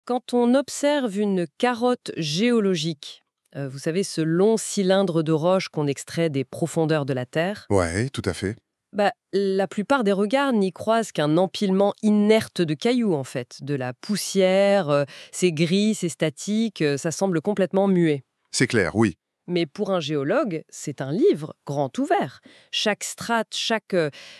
Quand on observe une carotte géologique, vous savez, ce long cylindre de roche qu'on extrait des profondeurs de la Terre, Ouais, tout à fait. la plupart des regards n'y croisent qu'un empilement inerte de cailloux, en fait, de la poussière, c'est gris, c'est statique, ça semble complètement muet. C'est clair, oui. Mais pour un géologue, c'est un livre grand ouvert. Chaque strate, chaque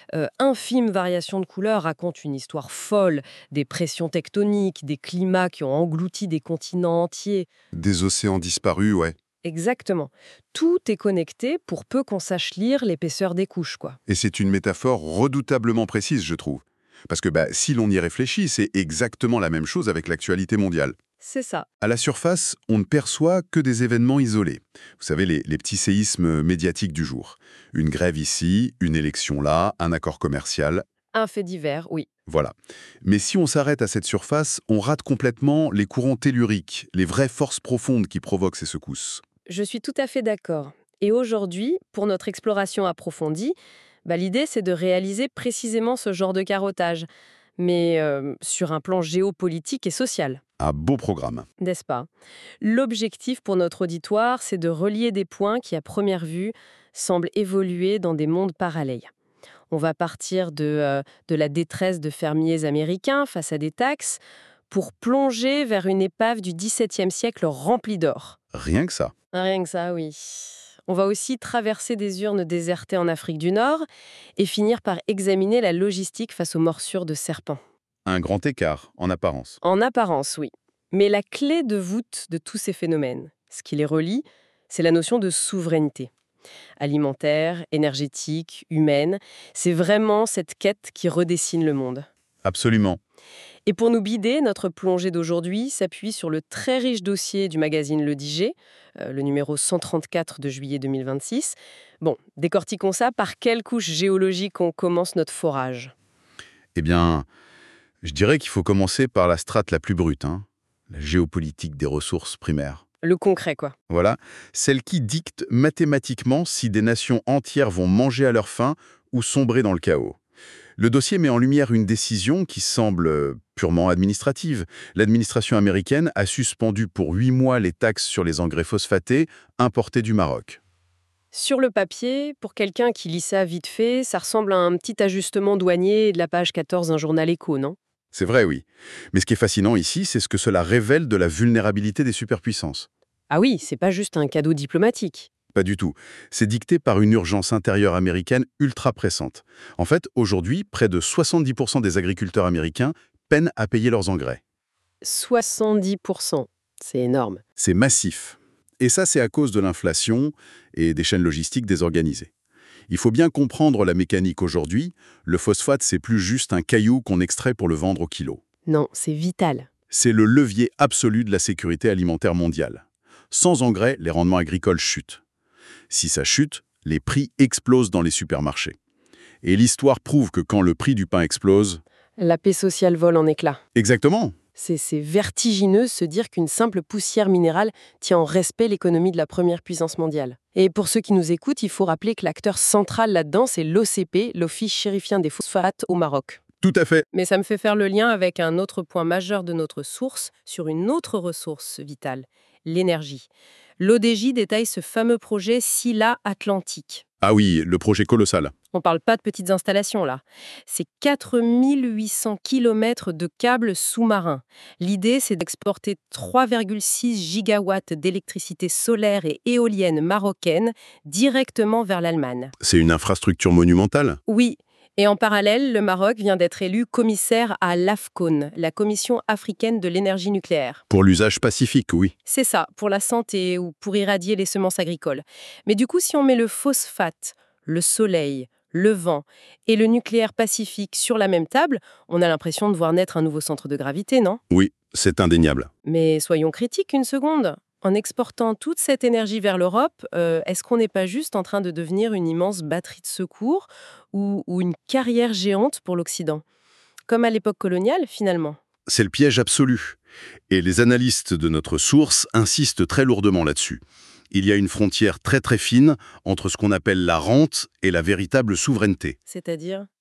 infime variation de couleur raconte une histoire folle, des pressions tectoniques, des climats qui ont englouti des continents entiers. Des océans disparus, ouais. Exactement. Tout est connecté pour peu qu'on sache lire l'épaisseur des couches, quoi. Et c'est une métaphore redoutablement précise, je trouve. Parce que si l'on y réfléchit, c'est exactement la même chose avec l'actualité mondiale. C'est ça. À la surface, on ne perçoit que des événements isolés. Vous savez, les petits séismes médiatiques du jour. Une grève ici, une élection là, un accord commercial, Un fait divers, oui. voilà. Mais si on s'arrête à cette surface, on rate complètement les courants telluriques, les vraies forces profondes qui provoquent ces secousses. Je suis tout à fait d'accord. Et aujourd'hui, pour notre exploration approfondie, l'idée c'est de réaliser précisément ce genre de carottage, mais sur un plan géopolitique et social. Un beau programme. N'est-ce pas? L'objectif pour notre auditoire, c'est de relier des points qui, à première vue, semblent évoluer dans des mondes parallèles. On va partir de la détresse de fermiers américains face à des taxes pour plonger vers une épave du XVIIe siècle remplie d'or. Rien que ça. Rien que ça, oui. On va aussi traverser des urnes désertées en Afrique du Nord et finir par examiner la logistique face aux morsures de serpents. Un grand écart, en apparence. En apparence, oui. Mais la clé de voûte de tous ces phénomènes, ce qui les relie, c'est la notion de souveraineté. Alimentaire, énergétique, humaine, c'est vraiment cette quête qui redessine le monde. Absolument. Et pour nous guider, notre plongée d'aujourd'hui s'appuie sur le très riche dossier du magazine Le Diger, le numéro 134 de juillet 2026. Bon, décortiquons ça. Par quelle couche géologique on commence notre forage? Eh bien, je dirais qu'il faut commencer par la strate la plus brute, la géopolitique des ressources primaires. Le concret, quoi. Voilà, celle qui dicte mathématiquement si des nations entières vont manger à leur faim ou sombrer dans le chaos. Le dossier met en lumière une décision qui semble purement administrative. L'administration américaine a suspendu pour 8 mois les taxes sur les engrais phosphatés importés du Maroc. Sur le papier, pour quelqu'un qui lit ça vite fait, ça ressemble à un petit ajustement douanier de la page 14 d'un journal éco, non? C'est vrai, oui. Mais ce qui est fascinant ici, c'est ce que cela révèle de la vulnérabilité des superpuissances. Ah oui, c'est pas juste un cadeau diplomatique. Pas du tout. C'est dicté par une urgence intérieure américaine ultra pressante. En fait, aujourd'hui, près de 70% des agriculteurs américains peinent à payer leurs engrais. 70%, c'est énorme. C'est massif. Et ça, c'est à cause de l'inflation et des chaînes logistiques désorganisées. Il faut bien comprendre la mécanique aujourd'hui. Le phosphate, c'est plus juste un caillou qu'on extrait pour le vendre au kilo. Non, c'est vital. C'est le levier absolu de la sécurité alimentaire mondiale. Sans engrais, les rendements agricoles chutent. Si ça chute, les prix explosent dans les supermarchés. Et l'histoire prouve que quand le prix du pain explose... La paix sociale vole en éclats. Exactement. C'est vertigineux se dire qu'une simple poussière minérale tient en respect l'économie de la première puissance mondiale. Et pour ceux qui nous écoutent, il faut rappeler que l'acteur central là-dedans, c'est l'OCP, l'Office chérifien des phosphates au Maroc. Tout à fait. Mais ça me fait faire le lien avec un autre point majeur de notre source sur une autre ressource vitale, l'énergie. L'ODJ détaille ce fameux projet Scylla Atlantique. Ah oui, le projet colossal. On ne parle pas de petites installations là. C'est 4800 km de câbles sous-marins. L'idée, c'est d'exporter 3,6 gigawatts d'électricité solaire et éolienne marocaine directement vers l'Allemagne. C'est une infrastructure monumentale. Oui. Et en parallèle, le Maroc vient d'être élu commissaire à l'AFCON, la Commission africaine de l'énergie nucléaire. Pour l'usage pacifique, oui. C'est ça, pour la santé ou pour irradier les semences agricoles. Mais du coup, si on met le phosphate, le soleil, le vent et le nucléaire pacifique sur la même table, on a l'impression de voir naître un nouveau centre de gravité, non? Oui, c'est indéniable. Mais soyons critiques une seconde. En exportant toute cette énergie vers l'Europe, est-ce qu'on n'est pas juste en train de devenir une immense batterie de secours ou une carrière géante pour l'Occident? Comme à l'époque coloniale, finalement. C'est le piège absolu. Et les analystes de notre source insistent très lourdement là-dessus. Il y a une frontière très très fine entre ce qu'on appelle la rente et la véritable souveraineté. C'est-à-dire?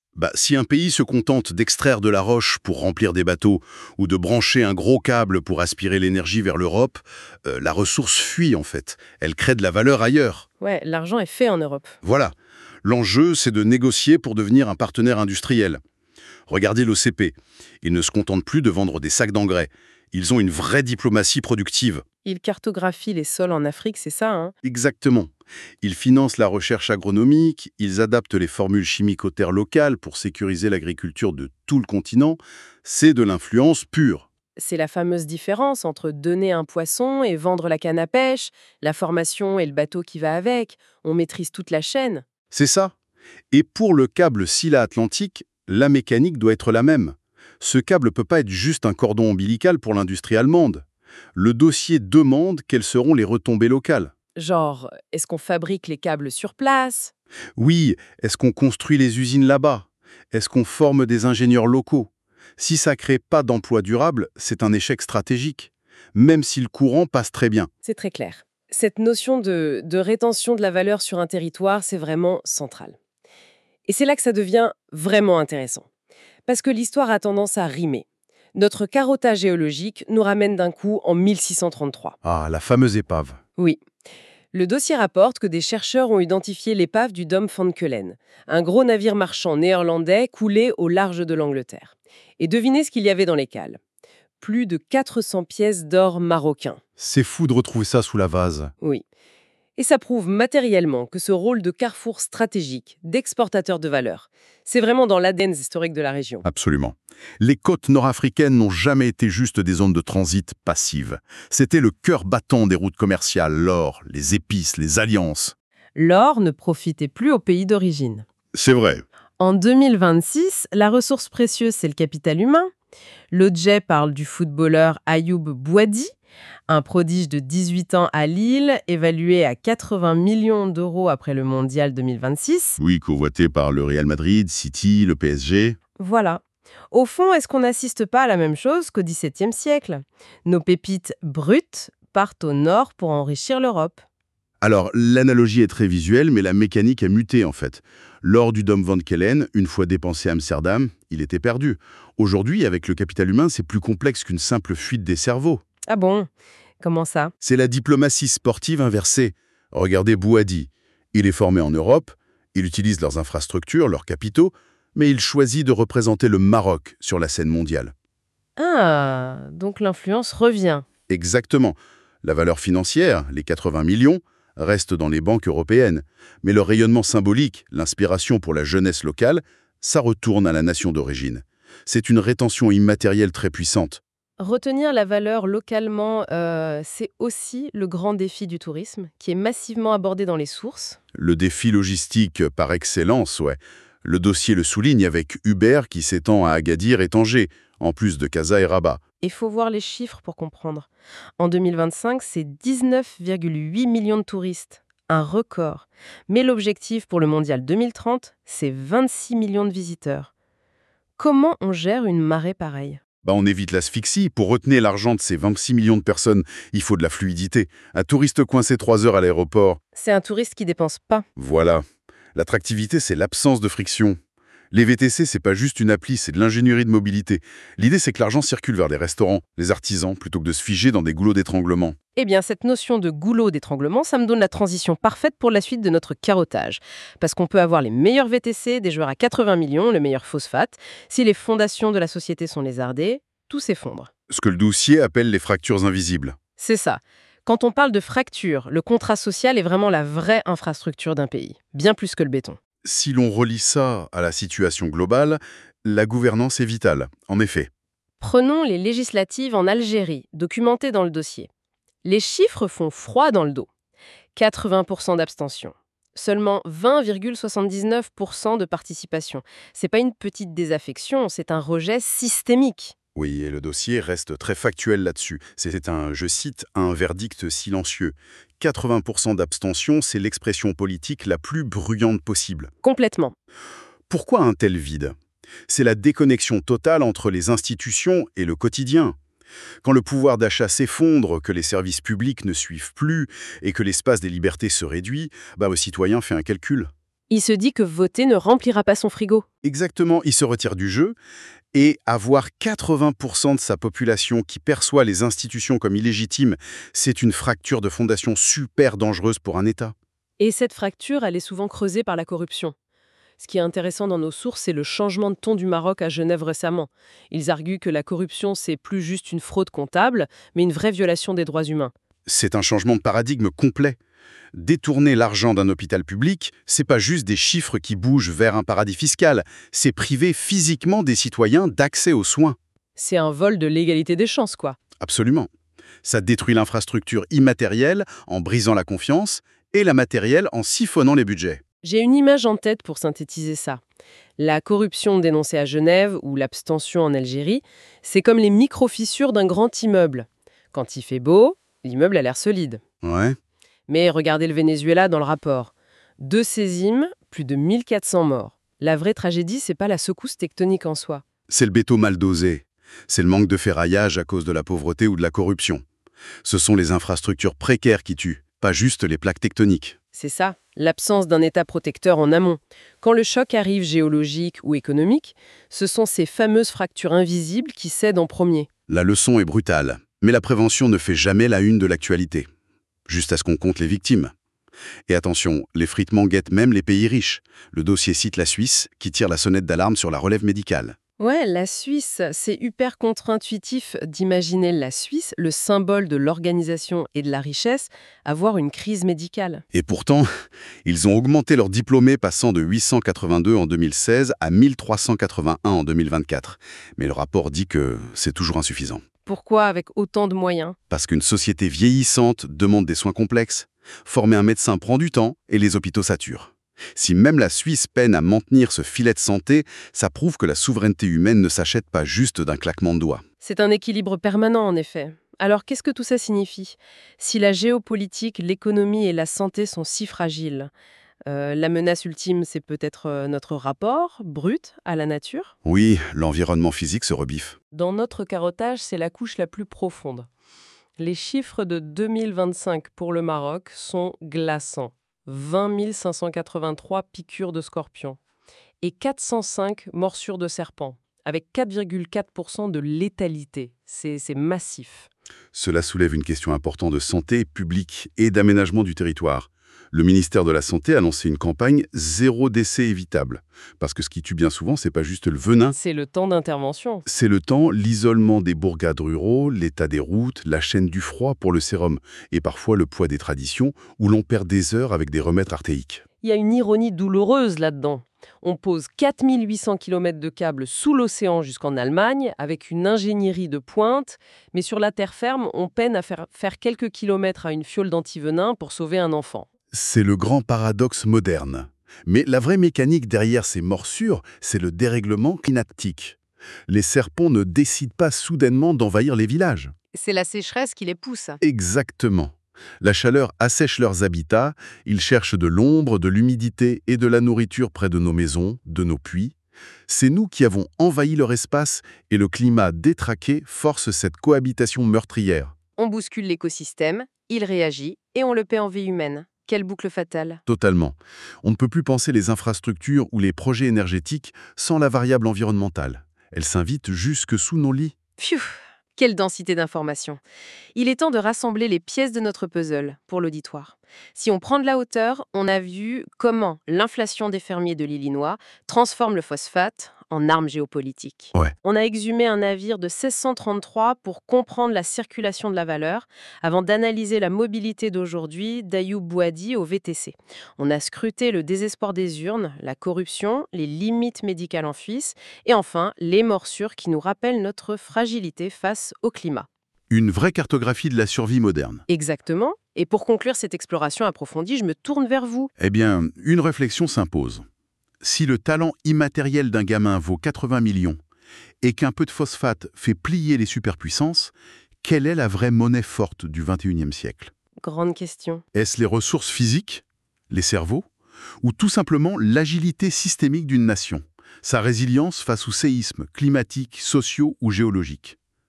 Si un pays se contente d'extraire de la roche pour remplir des bateaux ou de brancher un gros câble pour aspirer l'énergie vers l'Europe, la ressource fuit en fait. Elle crée de la valeur ailleurs. Ouais, l'argent est fait en Europe. Voilà. L'enjeu, c'est de négocier pour devenir un partenaire industriel. Regardez l'OCP. Ils ne se contentent plus de vendre des sacs d'engrais. Ils ont une vraie diplomatie productive. Ils cartographient les sols en Afrique, c'est ça, hein? Exactement. Ils financent la recherche agronomique, ils adaptent les formules chimiques aux terres locales pour sécuriser l'agriculture de tout le continent. C'est de l'influence pure. C'est la fameuse différence entre donner un poisson et vendre la canne à pêche, la formation et le bateau qui va avec. On maîtrise toute la chaîne. C'est ça. Et pour le câble Scylla-Atlantique, la mécanique doit être la même. Ce câble ne peut pas être juste un cordon ombilical pour l'industrie allemande. Le dossier demande quelles seront les retombées locales. Genre, est-ce qu'on fabrique les câbles sur place? Oui, est-ce qu'on construit les usines là-bas? Est-ce qu'on forme des ingénieurs locaux? Si ça ne crée pas d'emplois durables, c'est un échec stratégique, même si le courant passe très bien. C'est très clair. Cette notion de rétention de la valeur sur un territoire, c'est vraiment central. Et c'est là que ça devient vraiment intéressant. Parce que l'histoire a tendance à rimer. Notre carottage géologique nous ramène d'un coup en 1633. Ah, la fameuse épave. Oui. Le dossier rapporte que des chercheurs ont identifié l'épave du Dom van Keulen, un gros navire marchand néerlandais coulé au large de l'Angleterre. Et devinez ce qu'il y avait dans les cales. Plus de 400 pièces d'or marocain. C'est fou de retrouver ça sous la vase. Oui. Et ça prouve matériellement que ce rôle de carrefour stratégique, d'exportateur de valeur, c'est vraiment dans l'ADN historique de la région. Absolument. Les côtes nord-africaines n'ont jamais été juste des zones de transit passives. C'était le cœur battant des routes commerciales, l'or, les épices, les alliances. L'or ne profitait plus au pays d'origine. C'est vrai. En 2026, la ressource précieuse, c'est le capital humain. L'ODJE parle du footballeur Ayoub Bouadi, un prodige de 18 ans à Lille, évalué à 80 millions d'euros après le Mondial 2026. Oui, convoité par le Real Madrid, City, le PSG. Voilà. Au fond, est-ce qu'on n'assiste pas à la même chose qu'au XVIIe siècle? Nos pépites brutes partent au nord pour enrichir l'Europe. Alors, l'analogie est très visuelle, mais la mécanique a muté en fait. L'or du Dom van Keulen, une fois dépensé à Amsterdam, il était perdu. Aujourd'hui, avec le capital humain, c'est plus complexe qu'une simple fuite des cerveaux. Ah bon? Comment ça? C'est la diplomatie sportive inversée. Regardez Bouadi. Il est formé en Europe, il utilise leurs infrastructures, leurs capitaux, mais il choisit de représenter le Maroc sur la scène mondiale. Ah, donc l'influence revient. Exactement. La valeur financière, les 80 millions, reste dans les banques européennes. Mais le rayonnement symbolique, l'inspiration pour la jeunesse locale, ça retourne à la nation d'origine. C'est une rétention immatérielle très puissante. Retenir la valeur localement, c'est aussi le grand défi du tourisme, qui est massivement abordé dans les sources. Le défi logistique par excellence, ouais. Le dossier le souligne avec Uber qui s'étend à Agadir et Tanger, en plus de Casa et Rabat. Il faut voir les chiffres pour comprendre. En 2025, c'est 19,8 millions de touristes, un record. Mais l'objectif pour le Mondial 2030, c'est 26 millions de visiteurs. Comment on gère une marée pareille? On évite l'asphyxie. Pour retenir l'argent de ces 26 millions de personnes, il faut de la fluidité. Un touriste coincé 3 heures à l'aéroport. C'est un touriste qui dépense pas. Voilà. L'attractivité, c'est l'absence de friction. Les VTC, c'est pas juste une appli, c'est de l'ingénierie de mobilité. L'idée, c'est que l'argent circule vers les restaurants, les artisans, plutôt que de se figer dans des goulots d'étranglement. Eh bien, cette notion de goulot d'étranglement, ça me donne la transition parfaite pour la suite de notre carottage. Parce qu'on peut avoir les meilleurs VTC, des joueurs à 80 millions, le meilleur phosphate. Si les fondations de la société sont lézardées, tout s'effondre. Ce que le dossier appelle les fractures invisibles. C'est ça. Quand on parle de fracture, le contrat social est vraiment la vraie infrastructure d'un pays, bien plus que le béton. Si l'on relie ça à la situation globale, la gouvernance est vitale, en effet. Prenons les législatives en Algérie, documentées dans le dossier. Les chiffres font froid dans le dos. 80% d'abstention. Seulement 20,79% de participation. C'est pas une petite désaffection, c'est un rejet systémique. Oui, et le dossier reste très factuel là-dessus. C'est un, je cite, un verdict silencieux. 80% d'abstention, c'est l'expression politique la plus bruyante possible. Complètement. Pourquoi un tel vide? C'est la déconnexion totale entre les institutions et le quotidien. Quand le pouvoir d'achat s'effondre, que les services publics ne suivent plus et que l'espace des libertés se réduit, le citoyen fait un calcul. Il se dit que voter ne remplira pas son frigo. Exactement, il se retire du jeu, et avoir 80% de sa population qui perçoit les institutions comme illégitimes, c'est une fracture de fondation super dangereuse pour un État. Et cette fracture, elle est souvent creusée par la corruption. Ce qui est intéressant dans nos sources, c'est le changement de ton du Maroc à Genève récemment. Ils arguent que la corruption, c'est plus juste une fraude comptable, mais une vraie violation des droits humains. C'est un changement de paradigme complet. Détourner l'argent d'un hôpital public, c'est pas juste des chiffres qui bougent vers un paradis fiscal, c'est priver physiquement des citoyens d'accès aux soins. C'est un vol de l'égalité des chances, quoi. Absolument. Ça détruit l'infrastructure immatérielle en brisant la confiance et la matérielle en siphonnant les budgets. J'ai une image en tête pour synthétiser ça. La corruption dénoncée à Genève ou l'abstention en Algérie, c'est comme les micro-fissures d'un grand immeuble. Quand il fait beau, l'immeuble a l'air solide. Ouais, Mais regardez le Venezuela dans le rapport. 2 séismes, plus de 1400 morts. La vraie tragédie, c'est pas la secousse tectonique en soi. c'est le béton mal dosé. C'est le manque de ferraillage à cause de la pauvreté ou de la corruption. Ce sont les infrastructures précaires qui tuent, pas juste les plaques tectoniques. C'est ça, l'absence d'un État protecteur en amont. Quand le choc arrive géologique ou économique, ce sont ces fameuses fractures invisibles qui cèdent en premier. La leçon est brutale, mais la prévention ne fait jamais la une de l'actualité. Juste à ce qu'on compte les victimes. Et attention, l'effritement guette même les pays riches. Le dossier cite la Suisse, qui tire la sonnette d'alarme sur la relève médicale. Ouais, la Suisse, c'est hyper contre-intuitif d'imaginer la Suisse, le symbole de l'organisation et de la richesse, avoir une crise médicale. Et pourtant, ils ont augmenté leurs diplômés passant de 882 en 2016 à 1381 en 2024. Mais le rapport dit que c'est toujours insuffisant. Pourquoi avec autant de moyens? Parce qu'une société vieillissante demande des soins complexes. Former un médecin prend du temps et les hôpitaux saturent. Si même la Suisse peine à maintenir ce filet de santé, ça prouve que la souveraineté humaine ne s'achète pas juste d'un claquement de doigts. C'est un équilibre permanent, en effet. Alors, qu'est-ce que tout ça signifie? Si la géopolitique, l'économie et la santé sont si fragiles, la menace ultime, c'est peut-être notre rapport brut à la nature? Oui, l'environnement physique se rebiffe. Dans notre carottage, c'est la couche la plus profonde. Les chiffres de 2025 pour le Maroc sont glaçants. 20 583 piqûres de scorpions et 405 morsures de serpents, avec 4,4% de létalité. C'est massif. Cela soulève une question importante de santé publique et d'aménagement du territoire. Le ministère de la Santé a lancé une campagne « Zéro décès évitable ». Parce que ce qui tue bien souvent, c'est pas juste le venin, C'est le temps d'intervention. c'est le temps, l'isolement des bourgades ruraux, l'état des routes, la chaîne du froid pour le sérum, et parfois le poids des traditions, où l'on perd des heures avec des remèdes archaïques. Il y a une ironie douloureuse là-dedans. On pose 4800 km de câbles sous l'océan jusqu'en Allemagne, avec une ingénierie de pointe, mais sur la terre ferme, on peine à faire quelques kilomètres à une fiole d'antivenin pour sauver un enfant. C'est le grand paradoxe moderne. Mais la vraie mécanique derrière ces morsures, c'est le dérèglement climatique. Les serpents ne décident pas soudainement d'envahir les villages. C'est la sécheresse qui les pousse. Exactement. La chaleur assèche leurs habitats, ils cherchent de l'ombre, de l'humidité et de la nourriture près de nos maisons, de nos puits. C'est nous qui avons envahi leur espace et le climat détraqué force cette cohabitation meurtrière. On bouscule l'écosystème, il réagit, et on le paie en vie humaine. Quelle boucle fatale. Totalement. On ne peut plus penser les infrastructures ou les projets énergétiques sans la variable environnementale. Elle s'invite jusque sous nos lits. Pfiou, quelle densité d'informations. Il est temps de rassembler les pièces de notre puzzle pour l'auditoire. Si on prend de la hauteur, on a vu comment l'inflation des fermiers de l'Illinois transforme le phosphate en arme géopolitique. Ouais. On a exhumé un navire de 1633 pour comprendre la circulation de la valeur, avant d'analyser la mobilité d'aujourd'hui d'Ayoub Bouadi au VTC. On a scruté le désespoir des urnes, la corruption, les limites médicales en Suisse, et enfin les morsures qui nous rappellent notre fragilité face au climat. Une vraie cartographie de la survie moderne. Exactement. Et pour conclure cette exploration approfondie, je me tourne vers vous. Eh bien, une réflexion s'impose. Si le talent immatériel d'un gamin vaut 80 millions et qu'un peu de phosphate fait plier les superpuissances, quelle est la vraie monnaie forte du XXIe siècle? Grande question. Est-ce les ressources physiques, les cerveaux, ou tout simplement l'agilité systémique d'une nation, sa résilience face aux séismes climatiques, sociaux ou géologiques?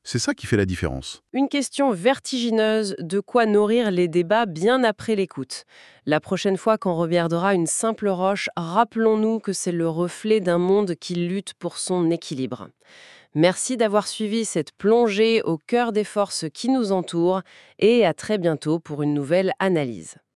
C'est ça qui fait la différence. Une question vertigineuse, de quoi nourrir les débats bien après l'écoute. La prochaine fois qu'on regardera une simple roche, rappelons-nous que c'est le reflet d'un monde qui lutte pour son équilibre. Merci d'avoir suivi cette plongée au cœur des forces qui nous entourent et à très bientôt pour une nouvelle analyse.